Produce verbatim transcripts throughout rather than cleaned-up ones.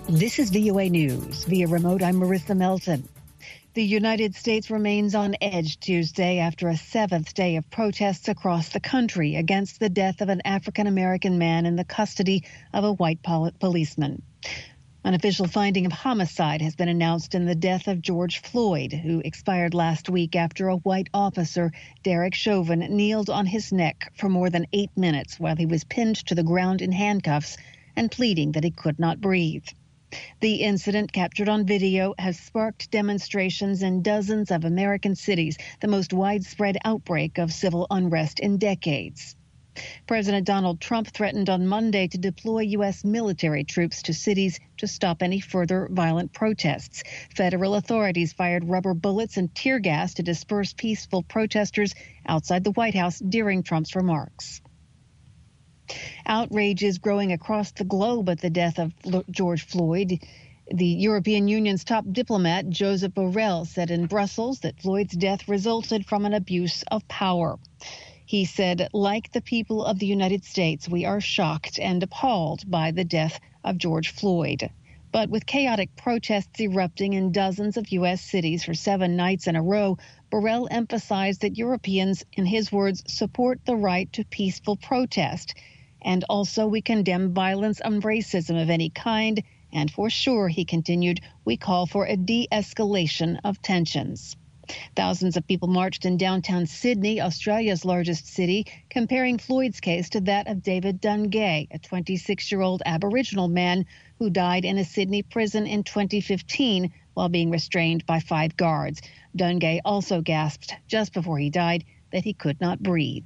This is V O A News. Via remote, I'm Marissa Melton. The United States remains on edge Tuesday after a seventh day of protests across the country against the death of an African-American man in the custody of a white pol- policeman. An official finding of homicide has been announced in the death of George Floyd, who expired last week after a white officer, Derek Chauvin, kneeled on his neck for more than eight minutes while he was pinned to the ground in handcuffs and pleading that he could not breathe. The incident, captured on video, has sparked demonstrations in dozens of American cities, the most widespread outbreak of civil unrest in decades. President Donald Trump threatened on Monday to deploy U S military troops to cities to stop any further violent protests. Federal authorities fired rubber bullets and tear gas to disperse peaceful protesters outside the White House during Trump's remarks. Outrage is growing across the globe at the death of George Floyd. The European Union's top diplomat, Josep Borrell, said in Brussels that Floyd's death resulted from an abuse of power. He said, like the people of the United States, we are shocked and appalled by the death of George Floyd. But with chaotic protests erupting in dozens of U S cities for seven nights in a row, Borrell emphasized that Europeans, in his words, support the right to peaceful protest. And also we condemn violence and racism of any kind. And for sure, he continued, we call for a de-escalation of tensions. Thousands of people marched in downtown Sydney, Australia's largest city, comparing Floyd's case to that of David Dungay, a twenty-six-year-old Aboriginal man who died in a Sydney prison in twenty fifteen while being restrained by five guards. Dungay also gasped just before he died that he could not breathe.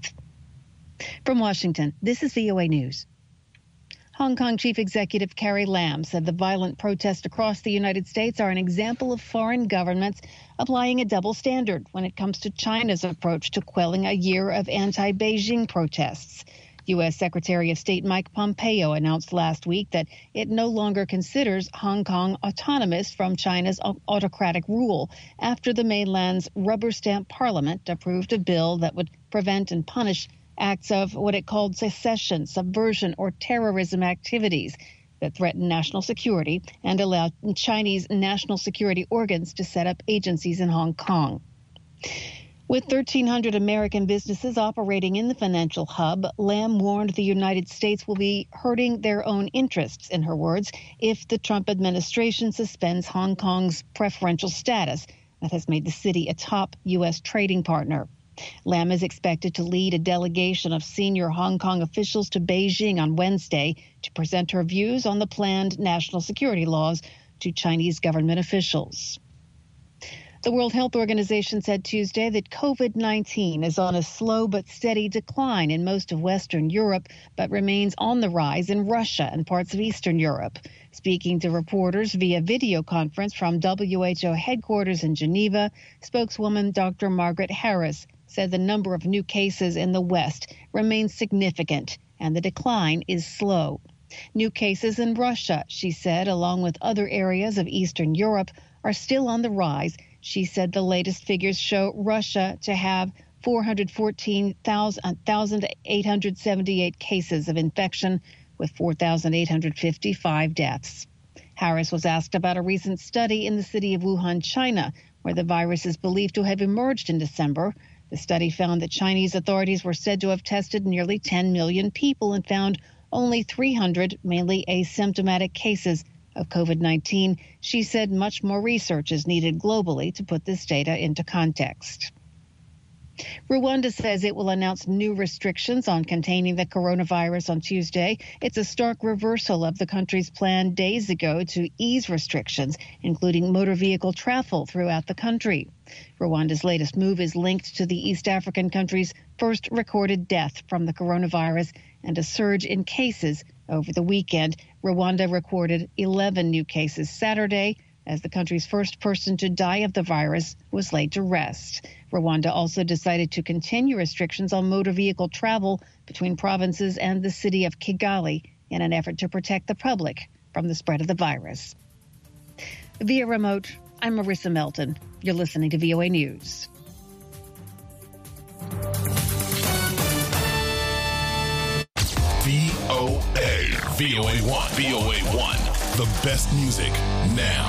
From Washington, this is V O A News. Hong Kong Chief Executive Carrie Lam said the violent protests across the United States are an example of foreign governments applying a double standard when it comes to China's approach to quelling a year of anti-Beijing protests. U S Secretary of State Mike Pompeo announced last week that it no longer considers Hong Kong autonomous from China's autocratic rule after the mainland's rubber stamp parliament approved a bill that would prevent and punish acts of what it called secession, subversion, or terrorism activities that threaten national security and allow Chinese national security organs to set up agencies in Hong Kong. With thirteen hundred American businesses operating in the financial hub, Lam warned the United States will be hurting their own interests, in her words, if the Trump administration suspends Hong Kong's preferential status that has made the city a top U S trading partner. Lam is expected to lead a delegation of senior Hong Kong officials to Beijing on Wednesday to present her views on the planned national security laws to Chinese government officials. The World Health Organization said Tuesday that COVID nineteen is on a slow but steady decline in most of Western Europe, but remains on the rise in Russia and parts of Eastern Europe. Speaking to reporters via video conference from W H O headquarters in Geneva, spokeswoman Doctor Margaret Harris said the number of new cases in the West remains significant and the decline is slow. New cases in Russia, she said, along with other areas of Eastern Europe, are still on the rise. She said the latest figures show Russia to have four hundred fourteen thousand eight hundred seventy-eight cases of infection with four thousand eight hundred fifty-five deaths. Harris was asked about a recent study in the city of Wuhan, China, where the virus is believed to have emerged in December. The study found that Chinese authorities were said to have tested nearly ten million people and found only three hundred, mainly asymptomatic cases of COVID nineteen. She said much more research is needed globally to put this data into context. Rwanda says it will announce new restrictions on containing the coronavirus on Tuesday. It's a stark reversal of the country's plan days ago to ease restrictions, including motor vehicle travel throughout the country. Rwanda's latest move is linked to the East African country's first recorded death from the coronavirus and a surge in cases over the weekend. Rwanda recorded eleven new cases Saturday, as the country's first person to die of the virus was laid to rest. Rwanda also decided to continue restrictions on motor vehicle travel between provinces and the city of Kigali in an effort to protect the public from the spread of the virus. Via remote, I'm Marissa Melton. You're listening to V O A News. V O A, V O A one, V O A one. The best music now.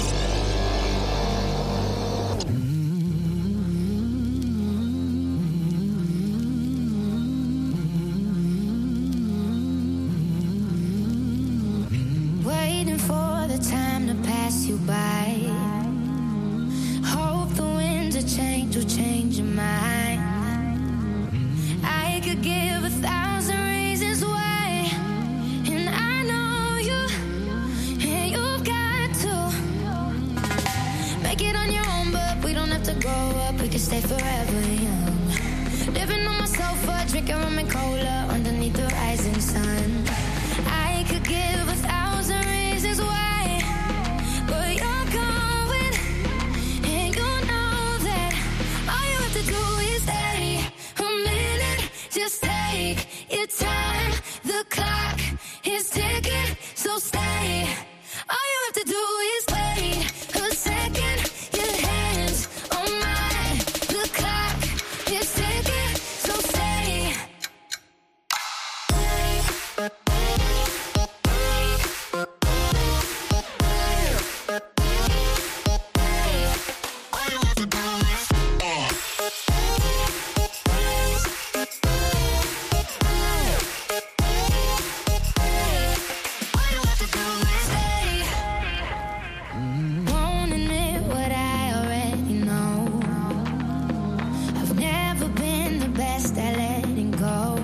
Waiting for the time to pass you by. Hope the winds of change will change your mind. I could give a thousand reasons why, and I know you, and you've got to make it on your own, but we don't have to grow up, we can stay forever young. Living on my sofa, drinking rum and cola underneath the rising sun. I could give a thousand reasons why, but you're going, and you know that all you have to do is stay a minute. Just take your time. The clock is ticking, so stay. All you have to do is wait a second. Your hands on mine. The clock is ticking, so stay. All you have to do is uh. Won't admit what I already know. I've never been the best at letting go.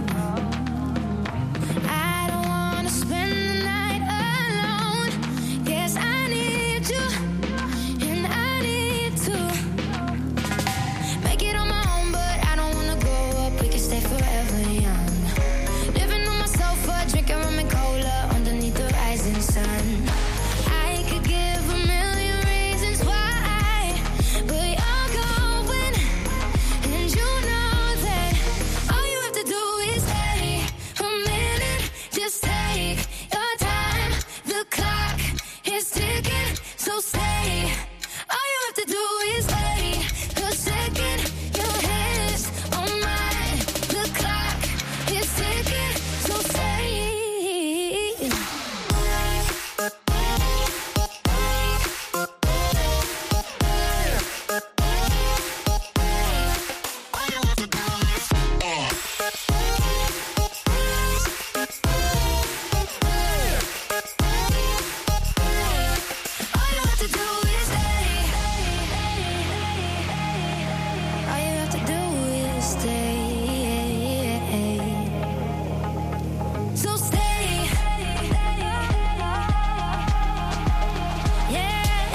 I don't wanna spend the night alone. Yes, I need you, and I need to make it on my own, but I don't wanna grow up. We can stay forever young. Living on my sofa, drinking rum and cola underneath the rising sun. I could give a million reasons why, but you're going, and you know that all you have to do is stay a minute. Just take your time. The clock is ticking, so stay. All you have to do is wait a second. Your hands on mine. The clock is ticking, so stay. All you have to do is uh. All you have to do is stay. All you have to do is stay. So stay. Yeah.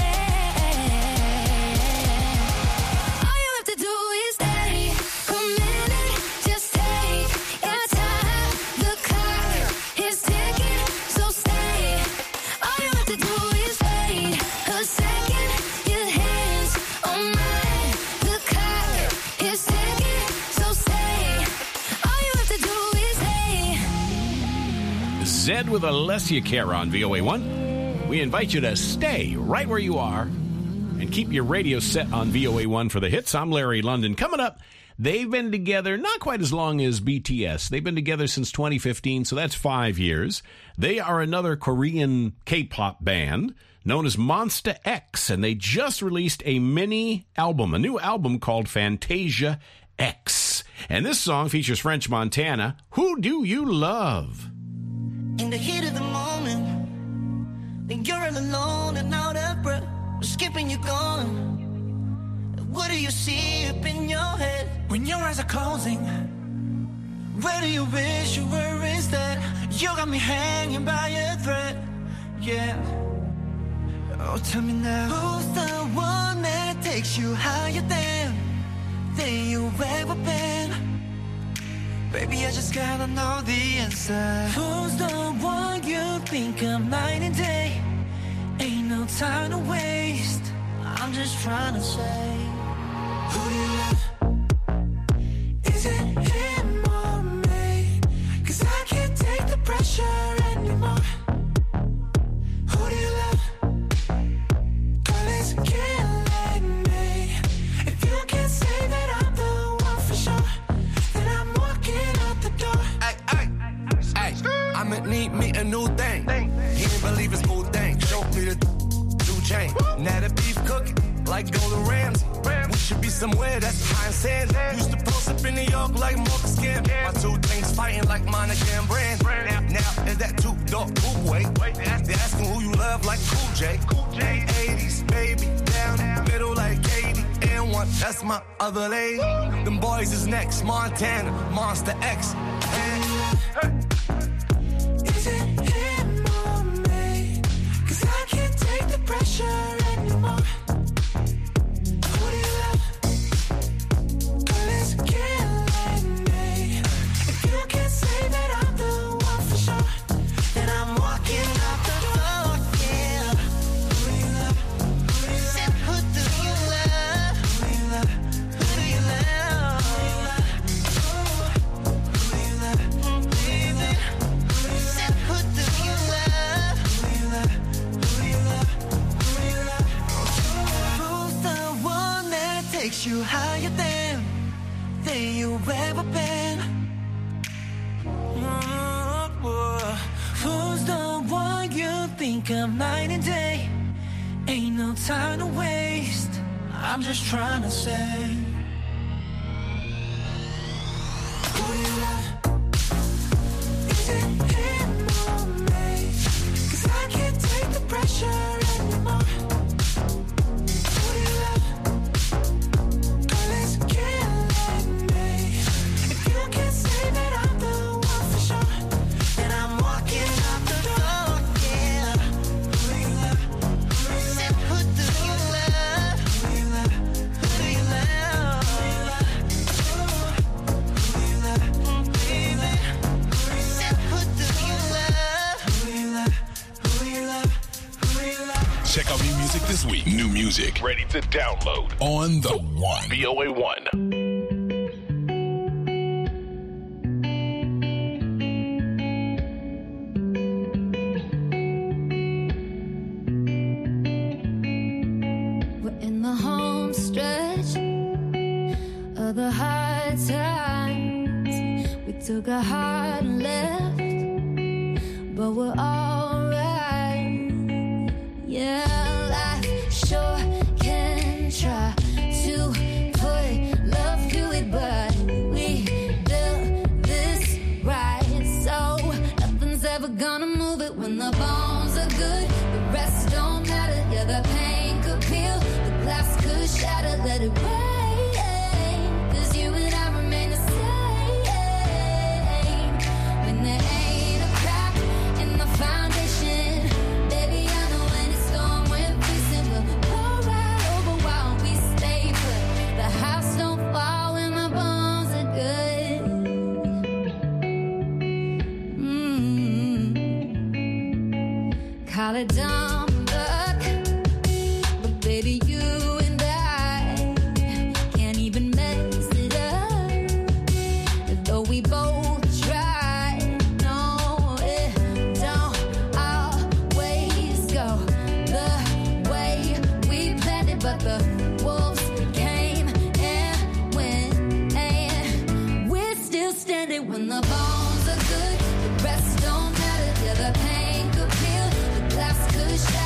All you have to do is stay a minute. Just take your time. The clock is ticking, so stay. All you have to do is wait a second. Your hands on mine. The clock is ticking, so stay. All you have to do is stay. Zed with Alessia Care on V O A one. We invite you to stay right where you are and keep your radio set on V O A one for the hits. I'm Larry London. Coming up, they've been together not quite as long as B T S. They've been together since twenty fifteen, so that's five years. They are another Korean K-pop band known as Monsta X, and they just released a mini album, a new album called Fantasia X. And this song features French Montana. Who do you love? In the heat of the moment, then you're all alone and out of breath. We're skipping, you gone. What do you see up in your head when your eyes are closing? Where do you wish you were instead? You got me hanging by a thread. Yeah. Oh, tell me now, who's the one that takes you higher than than you ever been? Baby, I just gotta know the answer. Who's the one you think of night and day? Ain't no time to waste. I'm just trying to say, who do you love? Is it him or me? 'Cause I can't take the pressure anymore. Who do you love? Girl, it's killing me. If you can't say that I'm the one for sure, then I'm walking out the door. Ay, ay, ay, I'ma need me a new thing. He didn't believe his smooth thing. like Golden Ramsey. We should be somewhere that's high and sand. Used to post up in New York like Marcus Camp. My two things fighting like Monica and Brand. Now, now is that two dog poop way? They asking who you love like Cool J. eighties, baby, down middle like Katie. And one, that's my other lady. Them boys is next, Montana, Monster X. And, is it him or me? 'Cause I can't take the pressure anymore. Who do you love? Girl, it's killing me. If you can't say that I'm the one for sure, then I'm walking out the door, yeah. Who do you love? Who do you love? Who do you love? Who do you love? Who do you love? Who do you love? Who do you love? Who do you love? Who do you love? Who do you love? Who do you love? Who do you love? Who's the one that takes you higher than than you ever been? Mm-hmm. Who's the one you think of night and day? Ain't no time to waste. I'm just trying to say, who do you love? Is it him or me? 'Cause I can't take the pressure anymore. Who do you love? Girl, it's killing me. If you can't say that I'm the one for sure, then I'm walking out the door, yeah. Who do you love? Who do you love? Who do you love? Who do you love? Who do you love? Who do you love? Who do you love? Who do you love? Who do you love? Who do you love? Who do you love? Who do you love? Check out new music this week. New music. Ready to download on the one. V O A one. We're in the home stretch of the hard times. We took a hard left, but we're alright. Yeah, life sure can try to put love to it, but we built this right, so nothing's ever gonna move it. When the bones are good, the rest don't matter. Yeah, the pain could peel, the glass could shatter. Let it rain, 'cause you and I remain the same. When there ain't a crack in the foundation, baby, I know when it's storm we're facing, we'll pour right over while we stay put. The house don't fall when the bones are good. Mm. Call it dumb luck, but baby, you and I can't even mess it up. Though we both try, no, it don't always go the way we planned it. But the wolves came and went, and we're still standing. When the bones are good, the rest don't matter. Yeah, the pain could peel, the glass could shatter.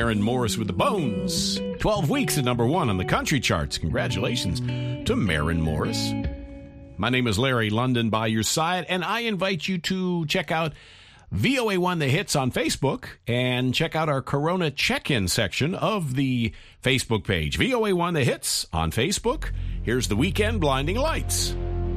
Maren Morris with The Bones. twelve weeks at number one on the country charts. Congratulations to Maren Morris. My name is Larry London by your side, and I invite you to check out V O A one The Hits on Facebook and check out our Corona check-in section of the Facebook page. V O A one The Hits on Facebook. Here's The Weekend Blinding Lights.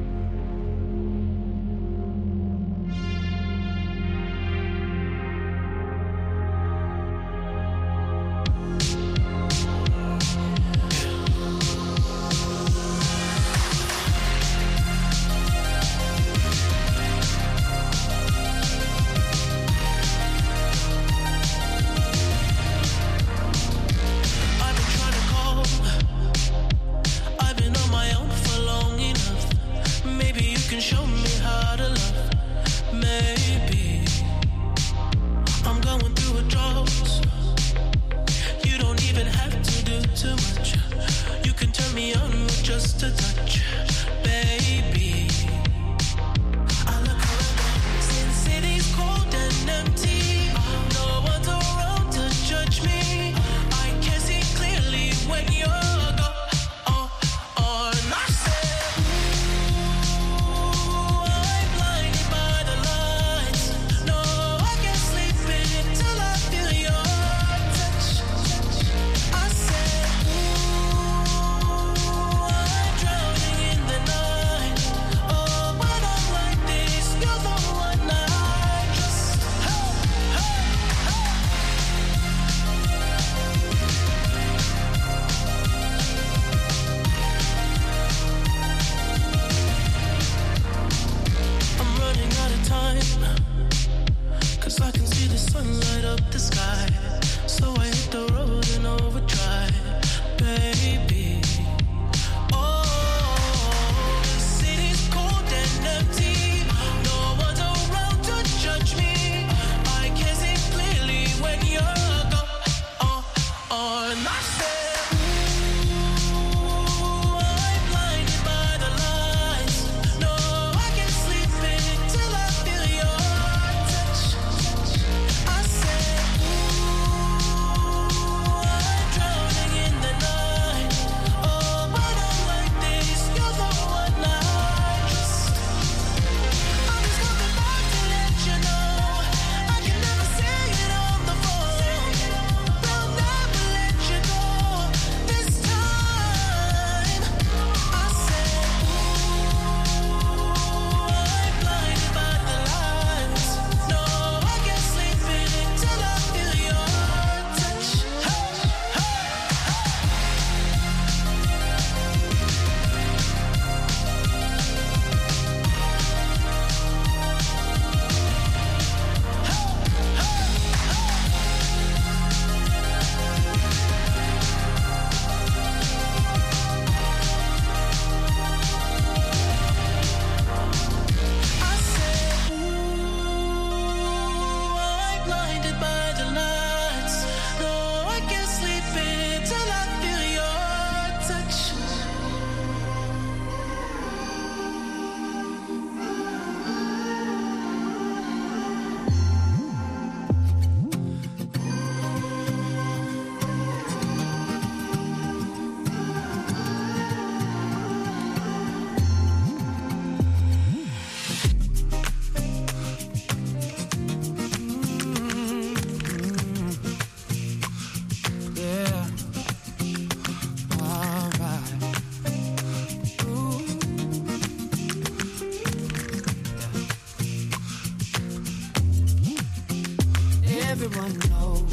everyone knows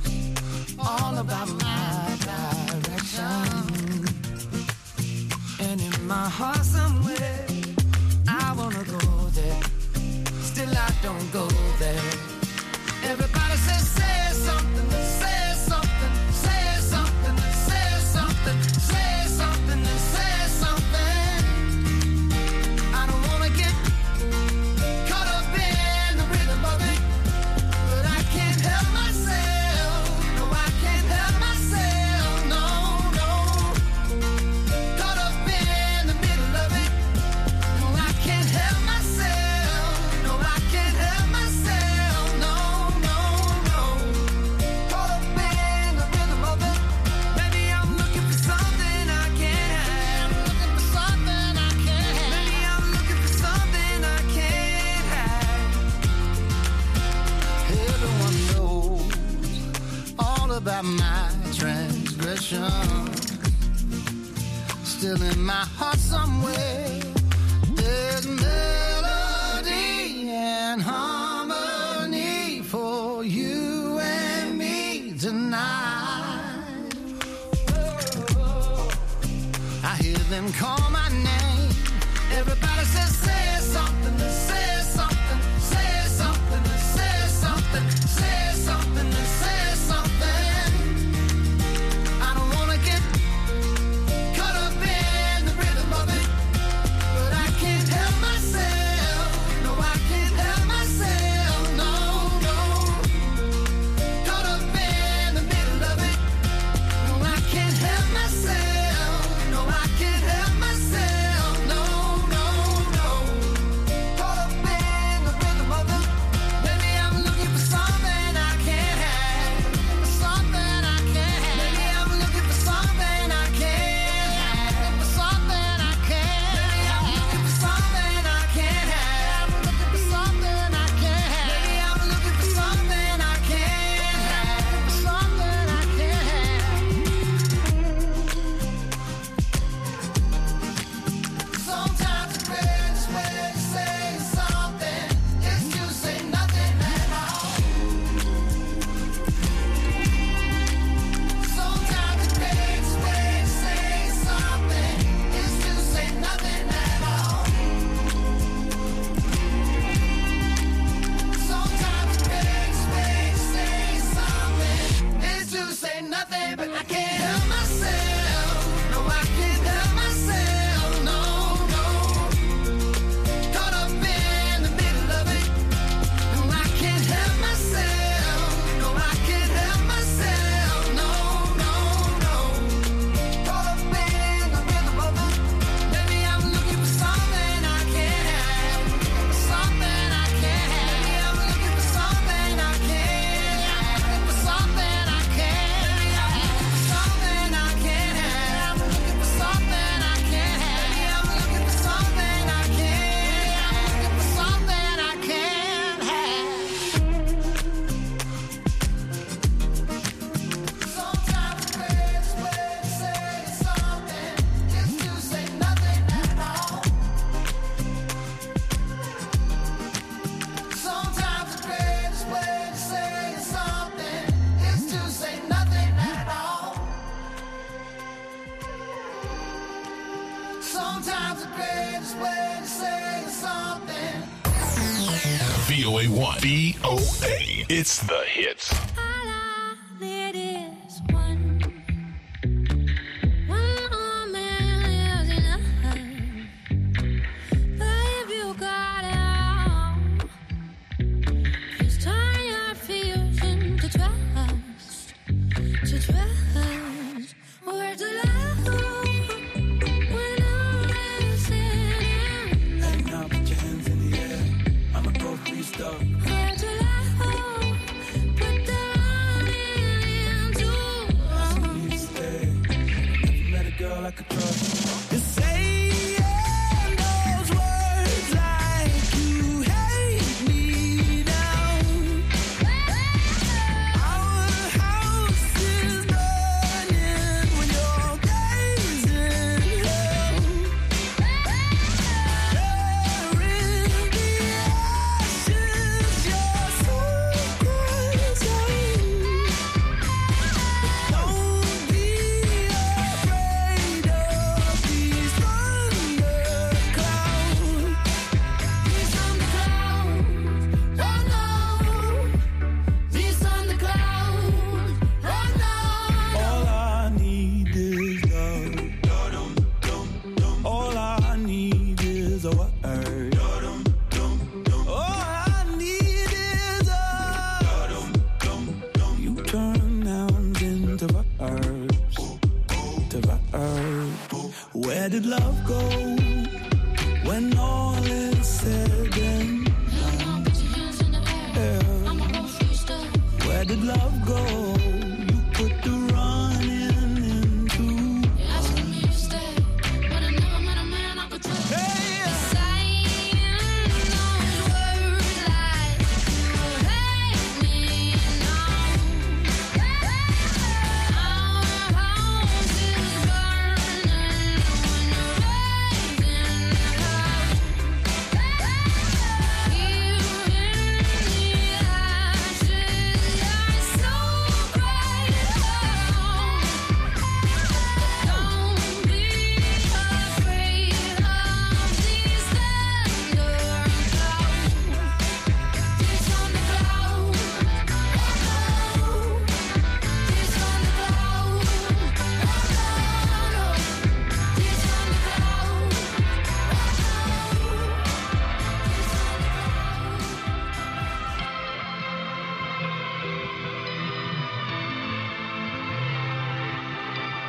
all about my direction. And in my heart somewhere, I wanna go there. Still I don't go there. Everybody says, say something, say something, say something, say something, say something, and say something. I don't wanna get caught up in the rhythm of it, but I can't help myself. direction. Still in my heart somewhere, there's melody and harmony for you and me tonight. I hear them call my name. Everybody says, say something, say something, say something, say something, say something, say something. I don't wanna get caught up in the rhythm of it, but I can't help myself. No, I can't help myself. No, no. Caught up in the middle of it. No, I can't help myself. No, I can't help myself. No, no, no. Caught up in the rhythm of it. Maybe I'm looking for something I can't have. For something I can't have. Maybe I'm looking for something I can't have. For something I can't have. Maybe I'm looking for something I can't have. Looking for something I can't have. Maybe I'm looking for something I can't have. For something I can't have. Sometimes the greatest way to say something is to say nothing at all. Sometimes the greatest way to say something is to say nothing at all. Sometimes the greatest way to say something is to say nothing, but I can't help myself. No, I can't help myself. No, no. Caught up in the middle of it. No, I can't help myself. No, I can't help myself. No, no, no. Caught up in the rhythm of it. Maybe I'm looking for something I can't have. Something I can't have. Maybe I'm looking for something I can't have. For something I can't have. Something I can't have. Looking for something I can't have. Maybe I'm looking for something I can't have. Looking for something I can't have. Sometimes the greatest way to say something is to say nothing at all. Sometimes the greatest way to say something is to say nothing at all. Sometimes the greatest way to say something. V O A one. V O A. It's the hits. All I need is one. One more man is enough. But if you got it all, please turn your fears into trust. To trust. Where to love when I'm listening. And now put your hands in the air. I'ma go freestyle. Where to love, put the running into I need to stay. Never met a girl I could trust. You're saying those words like you hate me now. Our house is burning when you're gazing hell. There in the ashes, you're so crazy. Don't be afraid of these thunderclouds. These thunderclouds, oh no. These thunderclouds, oh no. All I need is love. All I need is a word. All I need is a. You turn nouns into verbs. To verbs. Where did love go when all is said and done? Put your hands in the air. Yeah. I'ma go freestyle. Where did love go? You put the running into. You're asking me to stay, but I never met a man I could trust. Hey! Saying those words like you hate me now. Our house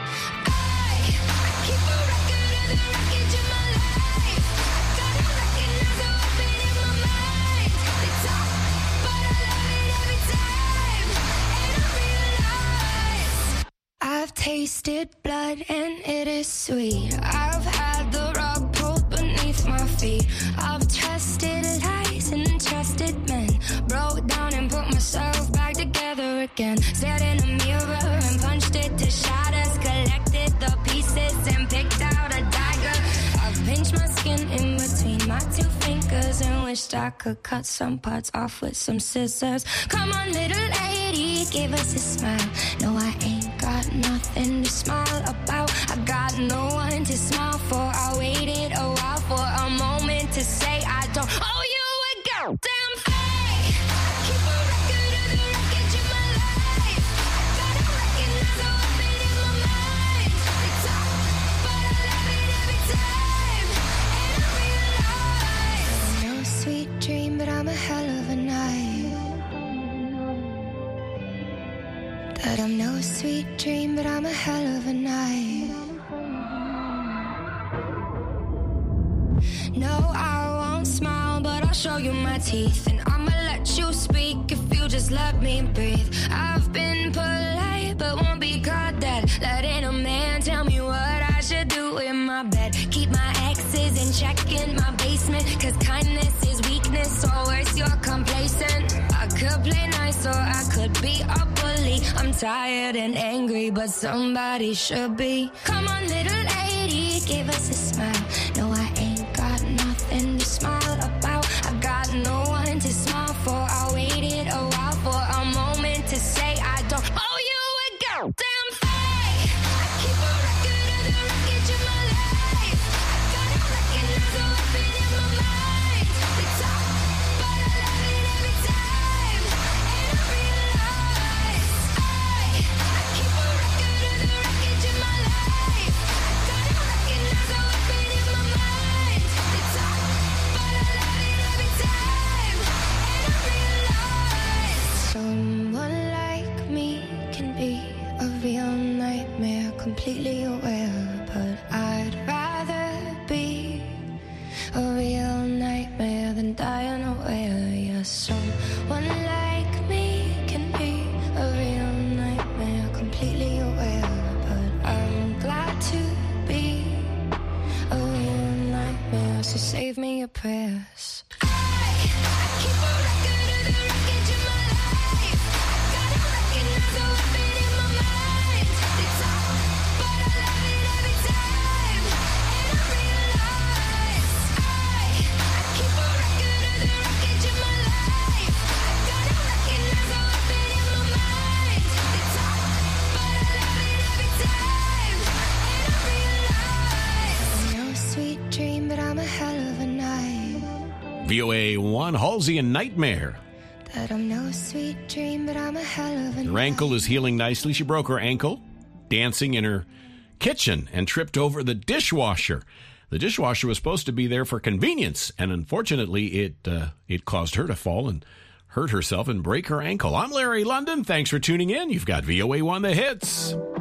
I've tasted blood and it is sweet. I've had the rug pulled beneath my feet. I've trusted lies and trusted men. Broke down and put myself back together again. Stared in a mirror and punched it to shatters. Collected the pieces and picked out a dagger. I've pinched my skin in between my two fingers and wished I could cut some parts off with some scissors. Come on, little lady, give us a smile. No, I ain't got nothing to smile about. I got no one to smile for. I waited a while for a moment to say I don't owe you a goddamn thing. Keep a record of the wreckage in my life. Gotta recognize how I've been in my mind. They talk, but I love it every time. And I realize no sweet dream, but I'm a hell of a night. That I'm no sweet dream, but I'm a hell of a night. No, I won't smile, but I'll show you my teeth. And I'ma let you speak if you just let me breathe. I've been polite, but won't be caught dead. Letting a man tell me what I should do in my bed. Keep my exes in check in my basement. Cause kindness is weakness, or worse, you're complacent. I could play nice, or I could be a bully. I'm tired and angry, but somebody should be. Come on, little lady, give us a smile. No, I ain't got nothing to smile about. I got no one to smile for. I waited a while for a moment to say I don't owe you a goddamn thing. Keep a record of the wreckage in my life. Gotta recognize how I've been in my mind. They talk, but I love it every time. And I realize I, I keep a record of the wreckage in my life. Gotta recognize how I've been in my mind. They talk, but I love it every time. And I realize someone like me can be a real nightmare, completely aware. But I'd rather be a real nightmare than die unaware. Yeah, someone like me can be a real nightmare, completely aware. But I'm glad to be a real nightmare, so save me your prayers. I, I keep a record of the wreckage in my life. Gotta recognize how I've been in my mind. They talk, but I love it every time. And I realize I, I keep a record of the wreckage in my life. Gotta recognize how I've been in my mind. They talk, but I love it every time. And I realize no sweet dream, but I'm a hell of a night. V O A one, Halsey and Nightmare. That I'm no sweet dream, but I'm a hell of a Her ankle is healing nicely. She broke her ankle dancing in her kitchen and tripped over the dishwasher. The dishwasher was supposed to be there for convenience, and unfortunately, it uh, it caused her to fall and hurt herself and break her ankle. I'm Larry London. Thanks for tuning in. You've got V O A one The Hits.